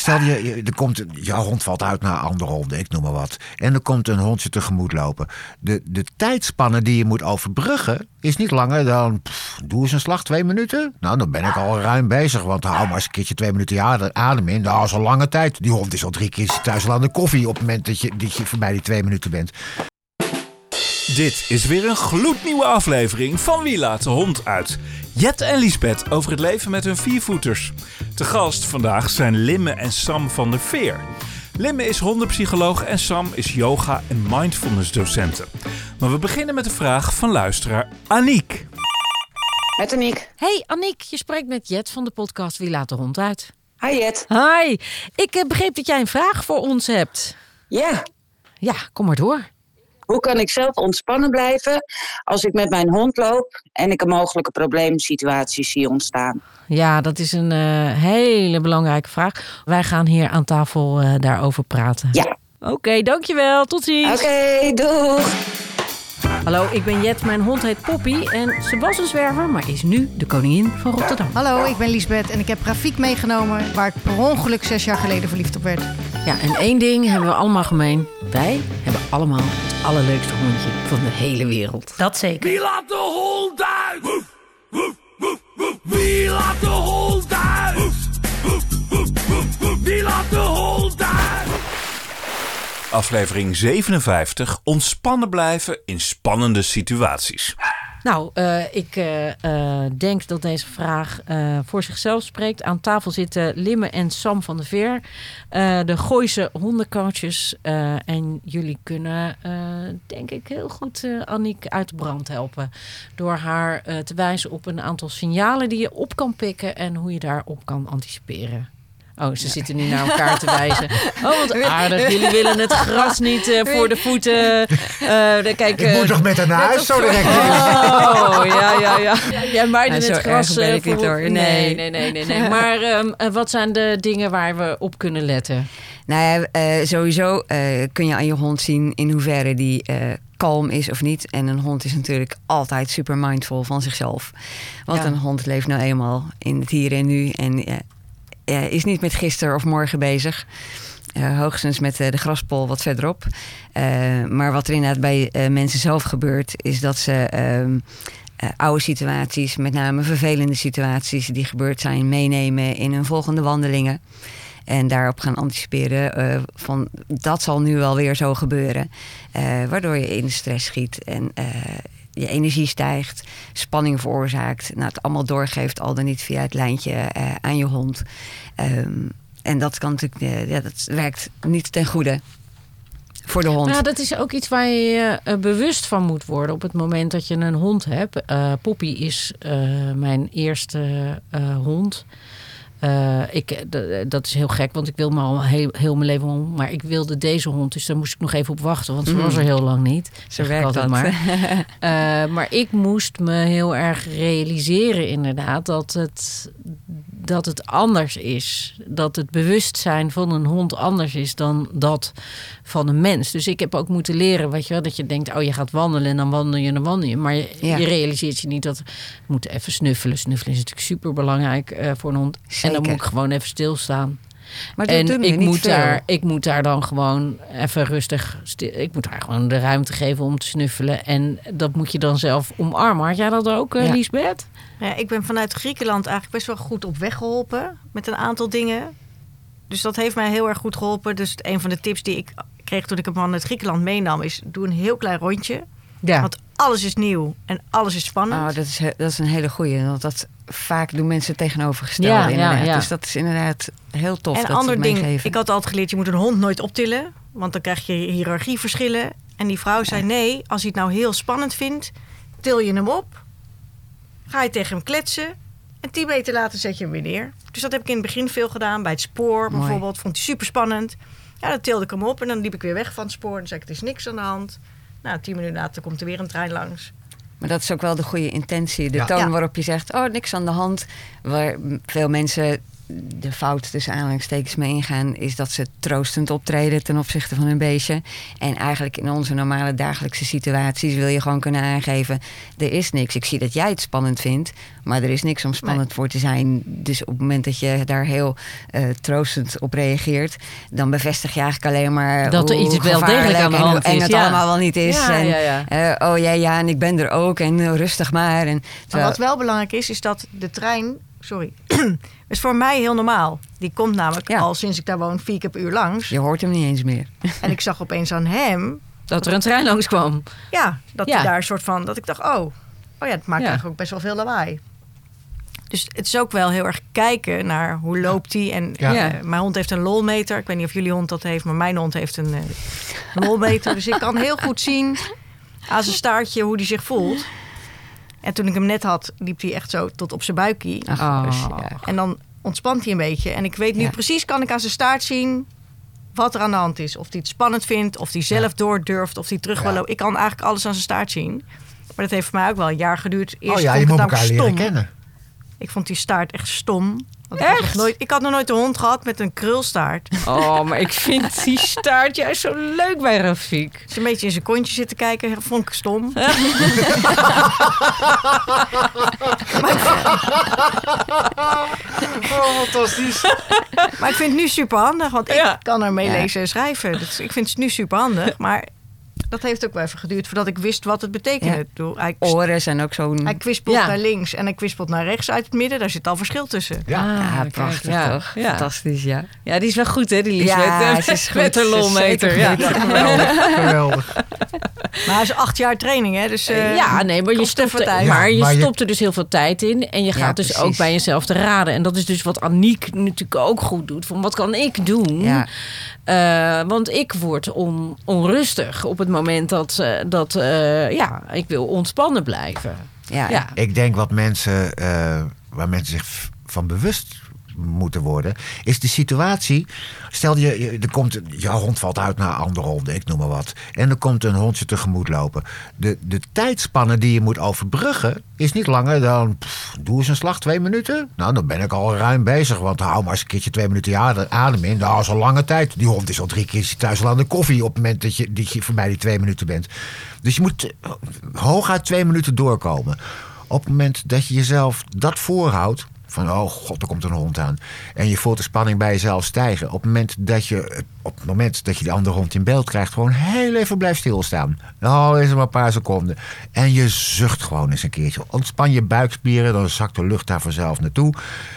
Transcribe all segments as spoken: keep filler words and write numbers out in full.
Stel, je, je, er komt, jouw hond valt uit naar andere honden, ik noem maar wat. En er komt een hondje tegemoet lopen. De, de tijdspanne die je moet overbruggen is niet langer dan, pff, doe eens een slag, twee minuten. Nou, dan ben ik al ruim bezig, want hou maar eens een keertje twee minuten je adem in. Nou, dat is al lange tijd. Die hond is al drie keer thuis al aan de koffie op het moment dat je, dat je voorbij die twee minuten bent. Dit is weer een gloednieuwe aflevering van Wie laat de hond uit? Jet en Liesbeth over het leven met hun viervoeters. Te gast vandaag zijn Limme en Sam van der Veer. Limme is hondenpsycholoog en Sam is yoga- en mindfulness-docenten. Maar we beginnen met de vraag van luisteraar Aniek. Met Aniek. Hey Aniek, je spreekt met Jet van de podcast Wie laat de hond uit? Hi Jet. Hi, ik uh, begreep dat jij een vraag voor ons hebt. Ja. Ja, kom maar door. Hoe kan ik zelf ontspannen blijven als ik met mijn hond loop en ik een mogelijke probleemsituatie zie ontstaan? Ja, dat is een uh, hele belangrijke vraag. Wij gaan hier aan tafel uh, daarover praten. Ja. Oké, okay, dankjewel. Tot ziens. Oké, okay, doeg. Hallo, ik ben Jet. Mijn hond heet Poppy en ze was een zwerver, maar is nu de koningin van Rotterdam. Hallo, ik ben Liesbeth en ik heb Rafik meegenomen waar ik per ongeluk zes jaar geleden verliefd op werd. Ja, en één ding hebben we allemaal gemeen. Wij hebben allemaal het allerleukste hondje van de hele wereld. Dat zeker. Wie laat de hond uit? Woef, woef, woef, woef. Wie laat de hond uit? Woef, woef, woef, woef, woef. Wie laat de hond uit? Aflevering zevenenvijftig. Ontspannen blijven in spannende situaties. Nou, uh, ik uh, uh, denk dat deze vraag uh, voor zichzelf spreekt. Aan tafel zitten Limme en Sam van der Veer. Uh, de Gooise hondencoaches. Uh, en jullie kunnen, uh, denk ik, heel goed uh, Aniek uit de brand helpen. Door haar uh, te wijzen op een aantal signalen die je op kan pikken. En hoe je daarop kan anticiperen. Oh, ze ja. zitten nu naar elkaar te wijzen. Oh, wat aardig. Jullie willen het gras niet uh, voor de voeten. Uh, kijk, uh, ik moet toch met haar naar huis zo direct? Oh, ja, ja, ja. Jij maaide het gras uh, voor... niet, hoor. Nee, nee, nee, nee, nee, nee. Maar um, uh, wat zijn de dingen waar we op kunnen letten? Nou ja, uh, sowieso uh, kun je aan je hond zien in hoeverre die uh, kalm is of niet. En een hond is natuurlijk altijd super mindful van zichzelf. Want ja. een hond leeft nou eenmaal in het hier en nu. En uh, uh, is niet met gisteren of morgen bezig. Uh, hoogstens met uh, de graspol wat verderop. Uh, maar wat er inderdaad bij uh, mensen zelf gebeurt, is dat ze uh, uh, oude situaties, met name vervelende situaties die gebeurd zijn, meenemen in hun volgende wandelingen. En daarop gaan anticiperen uh, van dat zal nu wel weer zo gebeuren. Uh, waardoor je in de stress schiet en uh, je energie stijgt, spanning veroorzaakt. Nou, het allemaal doorgeeft, al dan niet via het lijntje uh, aan je hond. Um, en dat kan natuurlijk, uh, ja, dat werkt niet ten goede voor de hond. Nou, dat is ook iets waar je uh, bewust van moet worden op het moment dat je een hond hebt. Uh, Poppy is uh, mijn eerste uh, hond. Uh, ik, d- dat is heel gek, want ik wil me al heel, heel mijn leven hond. Maar ik wilde deze hond, dus daar moest ik nog even op wachten. Want ze was er heel lang niet. Zo werkt dat. Maar. uh, maar ik moest me heel erg realiseren inderdaad dat het, dat het anders is. Dat het bewustzijn van een hond anders is dan dat van een mens. Dus ik heb ook moeten leren, weet je wel, dat je denkt, oh, je gaat wandelen en dan wandel je en dan wandel je. Maar je, ja. je realiseert je niet dat we moeten even snuffelen. Snuffelen is natuurlijk super belangrijk uh, voor een hond. Zeker. En dan moet ik gewoon even stilstaan. Maar dat en doet me ik niet moet veel. daar, ik moet daar dan gewoon even rustig stil. Ik moet haar gewoon de ruimte geven om te snuffelen. En dat moet je dan zelf omarmen. Had jij dat ook, uh, Ja. Liesbeth? Ja, ik ben vanuit Griekenland eigenlijk best wel goed op weg geholpen met een aantal dingen. Dus dat heeft mij heel erg goed geholpen. Dus een van de tips die ik kreeg toen ik hem vanuit Griekenland meenam is: doe een heel klein rondje. Ja. Want alles is nieuw en alles is spannend. Oh, dat, is, dat is een hele goeie. Want dat vaak doen mensen tegenovergestelde Ja, inderdaad. ja, ja. Dus dat is inderdaad heel tof. En een dat ander ze het ding, meegeven. ik had altijd geleerd, je moet een hond nooit optillen. Want dan krijg je hiërarchieverschillen. En die vrouw zei, nee, als hij het nou heel spannend vindt, til je hem op. Ga je tegen hem kletsen. En tien meter later zet je hem weer neer. Dus dat heb ik in het begin veel gedaan. Bij het spoor Mooi. bijvoorbeeld. Vond hij super spannend. Ja, dan tilde ik hem op. En dan liep ik weer weg van het spoor. En dan zei ik, er is niks aan de hand. Nou, tien minuten later komt er weer een trein langs. Maar dat is ook wel de goede intentie. De Ja. toon Ja. waarop je zegt, oh, niks aan de hand. Waar veel mensen de fout tussen aanhalingstekens mee ingaan... is dat ze troostend optreden ten opzichte van hun beestje. En eigenlijk in onze normale dagelijkse situaties... wil je gewoon kunnen aangeven, er is niks. Ik zie dat jij het spannend vindt, maar er is niks om spannend nee. voor te zijn. Dus op het moment dat je daar heel uh, troostend op reageert... dan bevestig je eigenlijk alleen maar... dat er iets wel degelijk aan de hand en, is. En het ja. allemaal wel niet is. Ja, en, ja, ja. Uh, oh ja, ja, en ik ben er ook en uh, rustig maar. En, maar wat wel belangrijk is, is dat de trein... Sorry. is voor mij heel normaal. Die komt namelijk ja. al sinds ik daar woon vier keer per uur langs. Je hoort hem niet eens meer. En ik zag opeens aan hem... dat er een trein langs kwam. Ja, dat ja. hij daar een soort van... dat ik dacht, oh, oh ja, het maakt ja. eigenlijk ook best wel veel lawaai. Dus het is ook wel heel erg kijken naar hoe loopt hij. En ja. uh, mijn hond heeft een lolmeter. Ik weet niet of jullie hond dat heeft, maar mijn hond heeft een uh, lolmeter. Dus ik kan heel goed zien aan zijn staartje hoe hij zich voelt. En toen ik hem net had, liep hij echt zo tot op zijn buikie. Oh. Dus, ja. En dan ontspant hij een beetje. En ik weet nu ja. precies, kan ik aan zijn staart zien wat er aan de hand is. Of hij het spannend vindt, of hij zelf ja. door durft, of hij terug ja. wil lopen. Ik kan eigenlijk alles aan zijn staart zien. Maar dat heeft voor mij ook wel een jaar geduurd. Eerst oh ja, vond je ik moet het elkaar leren kennen. Ik vond die staart echt stom. Want echt? Ik, had nog nooit, ik had nog nooit een hond gehad met een krulstaart. Oh, maar ik vind die staart juist zo leuk bij Rafik. Als je een beetje in zijn kontje zit te kijken, vond ik stom. maar, oh, fantastisch. Maar ik vind het nu super handig, want ik ja. kan ermee ja. lezen en schrijven. Dus ik vind het nu super handig, maar... dat heeft ook wel even geduurd voordat ik wist wat het betekende. Ja. Hij, Oren zijn ook zo'n... Hij kwispelt ja. naar links en hij kwispelt naar rechts uit het midden. Daar zit al verschil tussen. Ja, ja, ah, prachtig ja. toch? Ja. Fantastisch, ja. Ja, die is wel goed, hè, die Liesbeth. Ja, ze is met goed. de lolmeter. Ja. ja, geweldig. geweldig. Maar hij is acht jaar training, hè? Dus, uh, ja, nee, maar je, stopt er, tijd. maar je Ja, maar je- stopt er dus heel veel tijd in. En je gaat Ja, dus precies. ook bij jezelf te raden. En dat is dus wat Aniek natuurlijk ook goed doet. Van wat kan ik doen? Ja. Uh, want ik word on, onrustig op het moment dat, uh, dat uh, ja, ik wil ontspannen blijven. Ja. Ja. Ik denk wat mensen, uh, waar mensen zich v- van bewust moeten worden, is de situatie. Stel je, je er komt, jouw hond valt uit naar andere honden, ik noem maar wat. En er komt een hondje tegemoet lopen. De, de tijdspanne die je moet overbruggen is niet langer dan, pff, doe eens een slag, twee minuten. Nou, dan ben ik al ruim bezig, want hou maar eens een keertje twee minuten je adem in. Dat is al lange tijd. Die hond is al drie keer thuis al aan de koffie op het moment dat je, dat je voorbij die twee minuten bent. Dus je moet hooguit twee minuten doorkomen. Op het moment dat je jezelf dat voorhoudt, van, oh god, er komt een hond aan. En je voelt de spanning bij jezelf stijgen. Op het moment dat je, op het moment dat je die andere hond in beeld krijgt, gewoon heel even blijft stilstaan. Oh, is er maar een paar seconden. En je zucht gewoon eens een keertje. Ontspan je buikspieren, dan zakt de lucht daar vanzelf naartoe.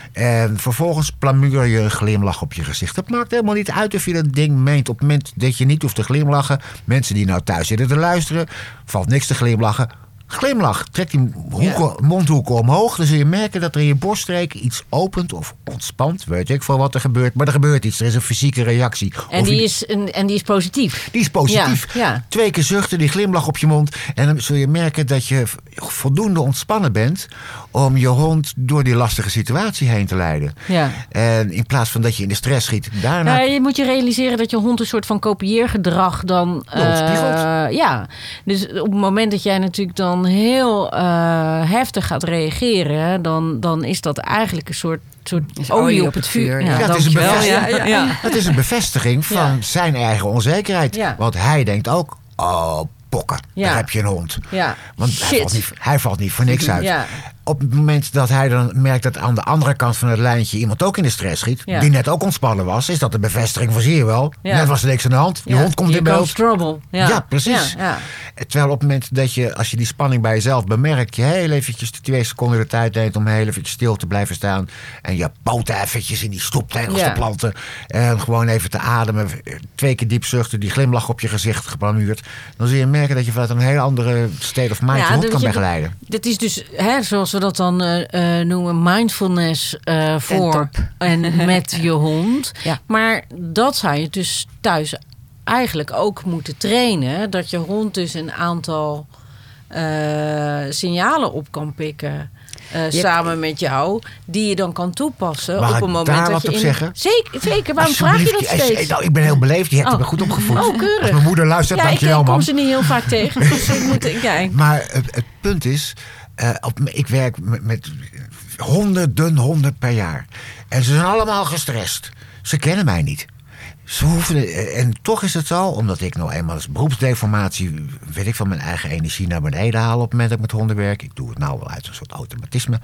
En vervolgens plamuur je een glimlach op je gezicht. Het maakt helemaal niet uit of je dat ding meent. Op het moment dat je niet hoeft te glimlachen, mensen die nou thuis zitten te luisteren, valt niks te glimlachen. Glimlach, trek die hoeken, ja. mondhoeken omhoog. Dan zul je merken dat er in je borststreken iets opent of ontspant. Weet ik veel wat er gebeurt. Maar er gebeurt iets. Er is een fysieke reactie. En, of die, je, is een, en die is positief. Die is positief. Ja, ja. Twee keer zuchten, die glimlach op je mond. En dan zul je merken dat je voldoende ontspannen bent om je hond door die lastige situatie heen te leiden. Ja. En in plaats van dat je in de stress schiet, daarna... Nou, je moet je realiseren dat je hond een soort van kopieergedrag dan... Uh, ja, dus op het moment dat jij natuurlijk dan heel uh, heftig gaat reageren, dan, dan is dat eigenlijk een soort, soort olie, olie op het vuur. Ja, ja, het, is een ja, ja, ja. het is een bevestiging van ja. zijn eigen onzekerheid. Ja. Want hij denkt ook, oh, pokken, ja. daar heb je een hond. Ja. Want hij valt, niet, hij valt niet voor niks uit. Ja. Op het moment dat hij dan merkt dat aan de andere kant van het lijntje iemand ook in de stress schiet, ja. die net ook ontspannen was, is dat de bevestiging van, zie je wel, ja. net was er niks aan de hand, je ja. hond komt Here in beeld. Trouble. Ja. ja, precies. Ja, ja. Terwijl op het moment dat je, als je die spanning bij jezelf bemerkt, je heel eventjes de twee seconden de tijd neemt om heel eventjes stil te blijven staan en je poten eventjes in die stoeptegels ja. te planten en gewoon even te ademen, twee keer diep zuchten, die glimlach op je gezicht geplamuurd, dan zul je merken dat je vanuit een heel andere state of mind ja, je hond kan begeleiden. Dat is dus, hè, zoals we dat dan uh, uh, noemen, mindfulness uh, voor en met je hond. Ja. Maar dat zou je dus thuis eigenlijk ook moeten trainen. Dat je hond dus een aantal uh, signalen op kan pikken. Uh, samen met jou, die je dan kan toepassen. Mag op een ik moment daar dat wat je op in... zeggen? Zeker, zeker. Waarom vraag je dat steeds? Nou, ik ben heel beleefd, je hebt oh. me goed opgevoed. Oh, keurig. Als mijn moeder luistert, ja, dankjewel, man. Ja, ik kom ze niet heel vaak tegen. Dus ik moet, ja. Maar het, het punt is, uh, op, ik werk met, met Honderden honden per jaar. En ze zijn allemaal gestrest. Ze kennen mij niet. Ze hoeven, en toch is het zo, omdat ik nou eenmaal als beroepsdeformatie, weet ik van mijn eigen energie naar beneden haal op het moment dat ik met honden werk. Ik doe het nou wel uit een soort automatisme.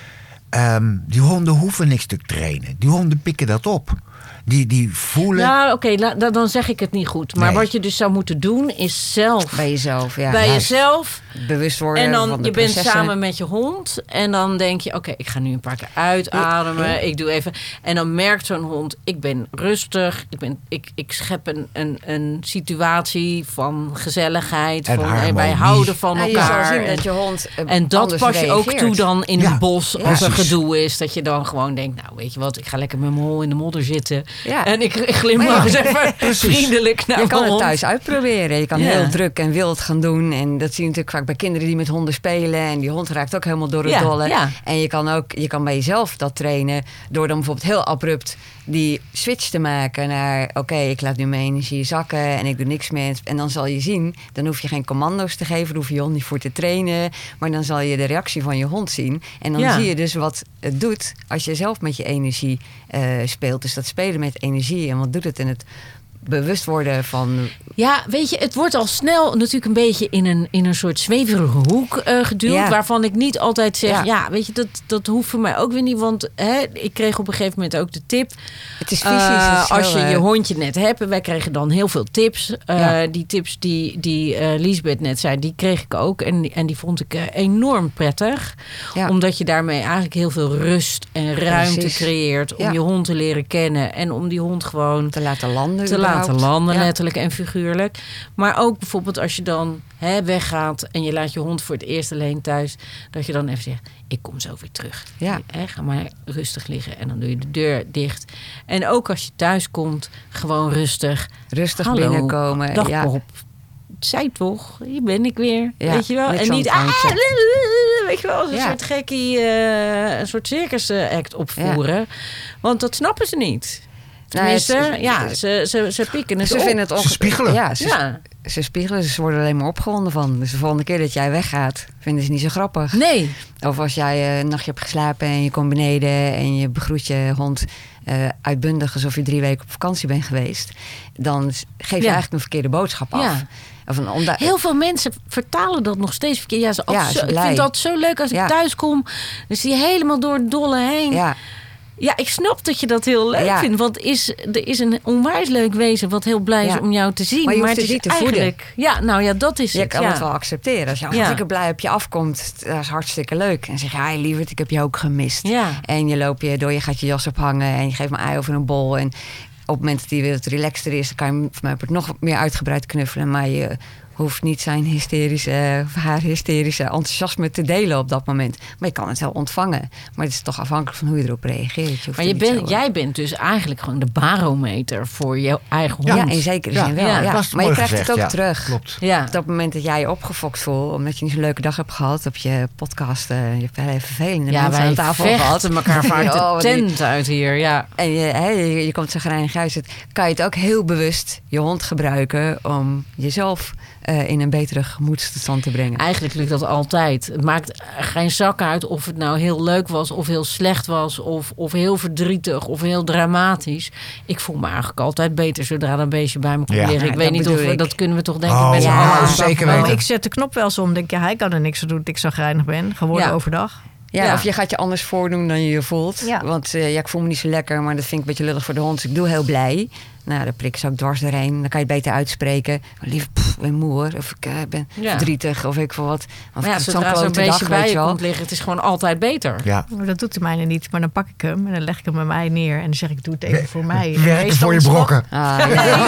Um, die honden hoeven niks te trainen. Die honden pikken dat op. Die, die voelen... Nou, oké, okay, dan zeg ik het niet goed. Maar Nee. wat je dus zou moeten doen, is zelf... Bij jezelf, ja. bij Juist. jezelf. Bewust worden En dan, van de je bent processen. samen met je hond. En dan denk je, oké, okay, ik ga nu een paar keer uitademen. Ja. Ik doe even... En dan merkt zo'n hond, ik ben rustig. Ik, ben, ik, ik schep een, een, een situatie van gezelligheid. En van, harmonie. wij houden van Nou, je elkaar. zal zien en, dat je hond eh, en dat anders pas je ook reageert. toe dan in Ja, het bos ja, als er precies. gedoe is. Dat je dan gewoon denkt, nou weet je wat, ik ga lekker met mijn hol in de modder zitten. Ja. En ik, ik glimlach eens even vriendelijk naar Je kan mijn het hond. thuis uitproberen. Je kan Ja. heel druk en wild gaan doen. En dat zie je natuurlijk vaak bij kinderen die met honden spelen. En die hond raakt ook helemaal door het Ja, dolle. ja. En je kan ook je kan bij jezelf dat trainen. Door dan bijvoorbeeld heel abrupt die switch te maken naar... oké, okay, ik laat nu mijn energie zakken en ik doe niks meer. En dan zal je zien, dan hoef je geen commando's te geven. Daar hoef je je hond niet voor te trainen. Maar dan zal je de reactie van je hond zien. En dan Ja. zie je dus wat het doet als je zelf met je energie uh, speelt. Dus dat spelen met energie. En wat doet het in het bewust worden van... Ja, weet je, het wordt al snel natuurlijk een beetje in een, in een soort zweverige hoek uh, geduwd. Ja. Waarvan ik niet altijd zeg, ja, Ja. weet je, dat, dat hoeft voor mij ook weer niet. Want hè, ik kreeg op een gegeven moment ook de tip. Het is fysisch. Uh, het is als heel, je je uh, hondje net hebt. En wij kregen dan heel veel tips. Uh, Ja. Die tips die, die uh, Liesbeth net zei, die kreeg ik ook. En die, en die vond ik uh, enorm prettig. Ja. Omdat je daarmee eigenlijk heel veel rust en ruimte Precies. creëert. Om Ja. je hond te leren kennen. En om die hond gewoon te laten landen. te überhaupt. laten landen, Ja. letterlijk en figuurlijk. Maar ook bijvoorbeeld als je dan hè, weggaat en je laat je hond voor het eerst alleen thuis, dat je dan even zegt, ik kom zo weer terug. Ja. Hè, ga maar rustig liggen en dan doe je de deur dicht. En ook als je thuis komt, gewoon rustig. Rustig Hallo, binnenkomen. Dag ja. Bob. Zij toch, hier ben ik weer. Ja, weet je wel? niks En aan niet, het ah, handje. weet je wel, als een Ja. soort gekkie, uh, een soort circus act opvoeren. Want dat snappen ze niet. Tenminste, Nou, het- ja, ze, ze, ze pikken het Ze op. vinden het onge- Ze spiegelen. Ja, ze, Ja. ze spiegelen. Ze worden er alleen maar opgewonden van. Dus de volgende keer dat jij weggaat, vinden ze niet zo grappig. Nee. Of als jij uh, een nachtje hebt geslapen en je komt beneden en je begroet je hond uh, uitbundig alsof je drie weken op vakantie bent geweest, dan geef je Ja. eigenlijk een verkeerde boodschap af. Ja. Of een onda- Heel veel mensen vertalen dat nog steeds verkeerd. Ja, ze Ja, altijd is zo, ik blij. vind dat zo leuk als ik Ja. thuis kom. Dan zie je helemaal door het dolle heen. Ja. Ja, ik snap dat je dat heel leuk Ja. vindt. Want is, er is een onwijs leuk wezen wat heel blij is Ja. om jou te zien. Maar je hoeft het het is niet te voeden. eigenlijk... Ja, nou ja, dat is je het. kan ja. het wel accepteren. Als je Ja. hartstikke blij op je afkomt, dat is hartstikke leuk. En zeg je, hey lieverd, ik heb je ook gemist. Ja. En je loopt je door, je gaat je jas ophangen en je geeft me ei over een bol. En op het moment dat hij weer wat relaxter is, dan kan je hem voor mij nog meer uitgebreid knuffelen. Maar je hoeft niet zijn hysterische, of haar hysterische enthousiasme te delen op dat moment. Maar je kan het wel ontvangen. Maar het is toch afhankelijk van hoe je erop reageert. Je hoeft Maar er je niet bent, zo, jij bent dus eigenlijk gewoon de barometer voor jouw eigen hond. Ja, in zekere Ja, zin wel. ja, Ja. dat is Maar je mooi krijgt gezegd, het ook ja. terug. Klopt. Ja. Op dat moment dat jij je opgefokt voelt, omdat je niet zo'n leuke dag hebt gehad op je podcast, uh, je hebt wel even vervelende Ja, mensen wij aan tafel gehad. vechten elkaar vaak Oh, de wat tent uit hier. Ja. En je, hè, je, je komt zagrijnig uit zit, kan je het ook heel bewust je hond gebruiken om jezelf uh, in een betere gemoedstoestand te brengen. Eigenlijk lukt dat altijd. Het maakt geen zak uit of het nou heel leuk was of heel slecht was of, of heel verdrietig of heel dramatisch. Ik voel me eigenlijk altijd beter zodra dat beestje bij me komt Ja. liggen. Ik Ja, weet dat niet of bedoel we, ik. dat kunnen we toch denk ik Oh, met z'n ja, allen zeker wel. weten. Ik zet de knop wel eens om. Denk je, hij kan er niks aan doen dat ik zo grijnig ben. Geworden Ja. overdag. Ja, Ja. of je gaat je anders voordoen dan je je voelt. Ja. Want uh, ja, ik voel me niet zo lekker, maar dat vind ik een beetje lullig voor de hond. Dus ik doe heel blij. Nou, dan prik ik zo ook dwars doorheen. Dan kan je het beter uitspreken. Lief, pff, ik ben moe hoor. Of ik uh, ben Ja. verdrietig of ik veel wat. Of Maar ja, ik heb zodra zo'n klote beestje dag, bij weet je wel. komt liggen, het is gewoon altijd beter. Ja. Maar dat doet de mijne niet. Maar dan pak ik hem en dan leg ik hem bij mij neer. En dan zeg ik, doe het even voor mij. En Werken meestal voor je ontsnapt- brokken. Ah,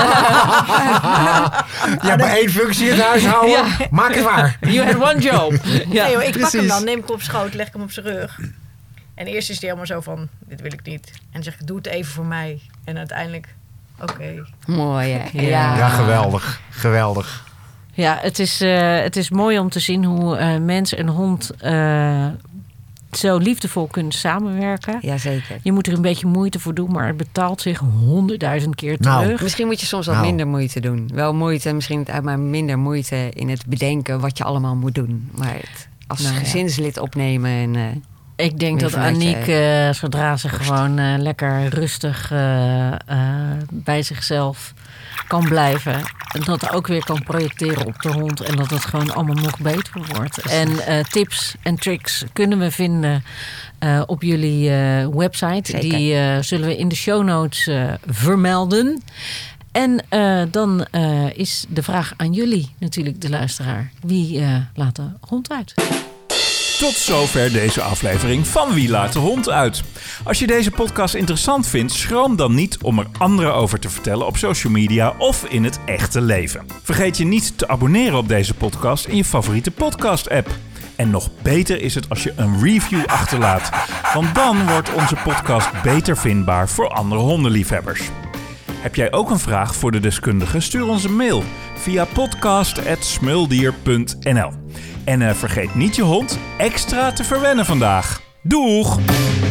ja. Ja, bij één functie in het huishouden. Ja. Maak het waar. You had one job. Ja. Nee, hoor, ik pak hem Precies. dan, neem ik hem op schoot, leg ik hem op zijn rug. En eerst is hij helemaal zo van, dit wil ik niet. En dan zeg ik, doe het even voor mij. En uiteindelijk, oké. Mooi hè. Ja. Ja. Ja, geweldig. Geweldig. Ja, het is, uh, het is mooi om te zien hoe uh, mens en hond uh, zo liefdevol kunnen samenwerken. Jazeker. Je moet er een beetje moeite voor doen, maar het betaalt zich honderdduizend keer terug. Nou, Misschien moet je soms wat Nou. minder moeite doen. Wel moeite, misschien uit maar minder moeite in het bedenken wat je allemaal moet doen. Maar het als Nou ja. gezinslid opnemen en uh, Ik denk Weer dat vanuit je- Aniek, uh, zodra ze gewoon uh, lekker rustig uh, uh, bij zichzelf kan blijven, dat ook weer kan projecteren op de hond en dat het gewoon allemaal nog beter wordt. En uh, tips en tricks kunnen we vinden uh, op jullie uh, website. Zeker. Die uh, zullen we in de show notes uh, vermelden. En uh, dan uh, is de vraag aan jullie natuurlijk, de luisteraar. Wie uh, laat de hond uit? Tot zover deze aflevering van Wie laat de hond uit. Als je deze podcast interessant vindt, schroom dan niet om er anderen over te vertellen op social media of in het echte leven. Vergeet je niet te abonneren op deze podcast in je favoriete podcast-app. En nog beter is het als je een review achterlaat, want dan wordt onze podcast beter vindbaar voor andere hondenliefhebbers. Heb jij ook een vraag voor de deskundige? Stuur ons een mail via podcast apenstaartje smuldier punt n l. En uh, vergeet niet je hond extra te verwennen vandaag. Doeg!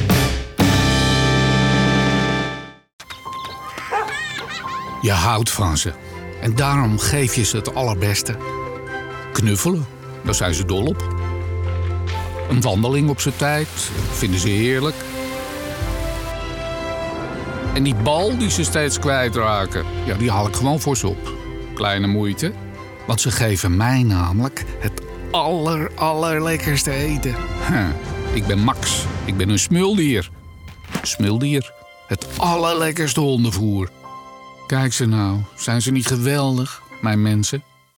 Je houdt van ze. En daarom geef je ze het allerbeste. Knuffelen, daar zijn ze dol op. Een wandeling op z'n tijd, vinden ze heerlijk. En die bal die ze steeds kwijtraken, ja, die haal ik gewoon voor ze op. Kleine moeite, want ze geven mij namelijk het aller, allerlekkerste eten. Huh. Ik ben Max, ik ben een smuldier. Smuldier, het allerlekkerste hondenvoer. Kijk ze nou, zijn ze niet geweldig, mijn mensen?